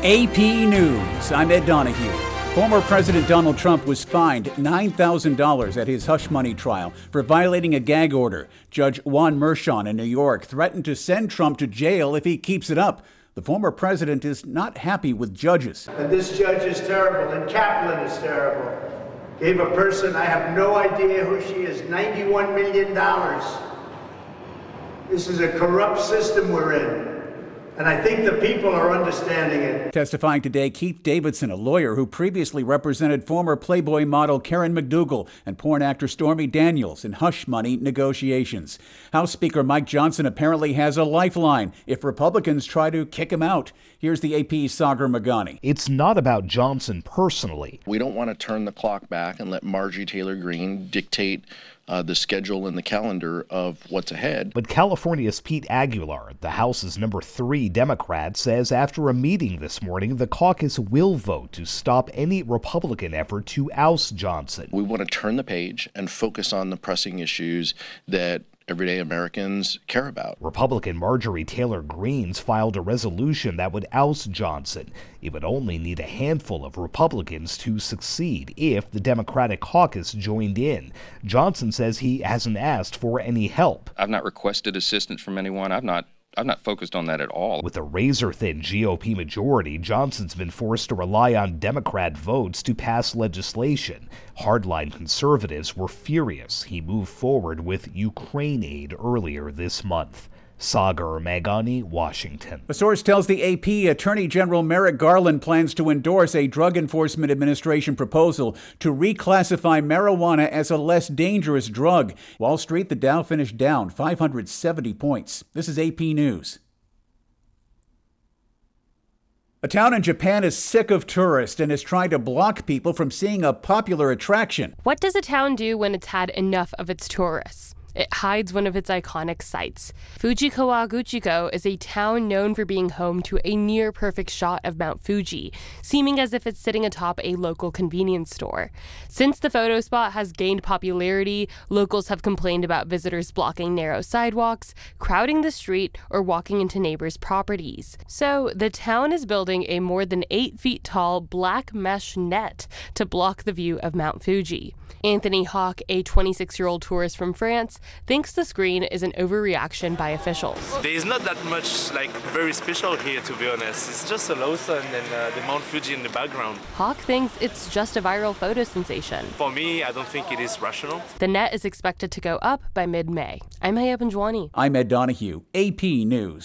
AP News, I'm Ed Donahue. Former President Donald Trump was fined $9,000 at his hush money trial for violating a gag order. Judge Juan Merchan in New York threatened to send Trump to jail if he keeps it up. The former president is not happy with judges. And this judge is terrible, and Kaplan is terrible. Gave a person, I have no idea who she is, $91 million. This is a corrupt system we're in. And I think the people are understanding it. Testifying today, Keith Davidson, a lawyer who previously represented former Playboy model Karen McDougal and porn actor Stormy Daniels in hush money negotiations. House Speaker Mike Johnson apparently has a lifeline if Republicans try to kick him out. Here's the AP's Sagar Meghani. It's not about Johnson personally. We don't want to turn the clock back and let Marjorie Taylor Greene dictate the schedule and the calendar of what's ahead. But California's Pete Aguilar, the House's number 3 Democrat, says after a meeting this morning, the caucus will vote to stop any Republican effort to oust Johnson. We want to turn the page and focus on the pressing issues that everyday Americans care about. Republican Marjorie Taylor Greene's filed a resolution that would oust Johnson. It would only need a handful of Republicans to succeed if the Democratic caucus joined in. Johnson says he hasn't asked for any help. I've not requested assistance from anyone. I've not focused on that at all. With a razor-thin GOP majority, Johnson's been forced to rely on Democrat votes to pass legislation. Hardline conservatives were furious. He moved forward with Ukraine aid earlier this month. Sagar Meghani, Washington. A source tells the AP Attorney General Merrick Garland plans to endorse a Drug Enforcement Administration proposal to reclassify marijuana as a less dangerous drug. Wall Street, the Dow finished down 570 points. This is AP News. A town in Japan is sick of tourists and is trying to block people from seeing a popular attraction. What does a town do when it's had enough of its tourists? It hides one of its iconic sites. Fujikawa-Guchiko is a town known for being home to a near-perfect shot of Mount Fuji, seeming as if it's sitting atop a local convenience store. Since the photo spot has gained popularity, locals have complained about visitors blocking narrow sidewalks, crowding the street, or walking into neighbors' properties. So the town is building a more than 8 feet tall black mesh net to block the view of Mount Fuji. Anthony Hawk, a 26-year-old tourist from France, thinks the screen is an overreaction by officials. There is not that much very special here, to be honest. It's just a low sun and the Mount Fuji in the background. Hawk thinks it's just a viral photo sensation. For me, I don't think it is rational. The net is expected to go up by mid-May. I'm Haya Benjwani. I'm Ed Donahue, AP News.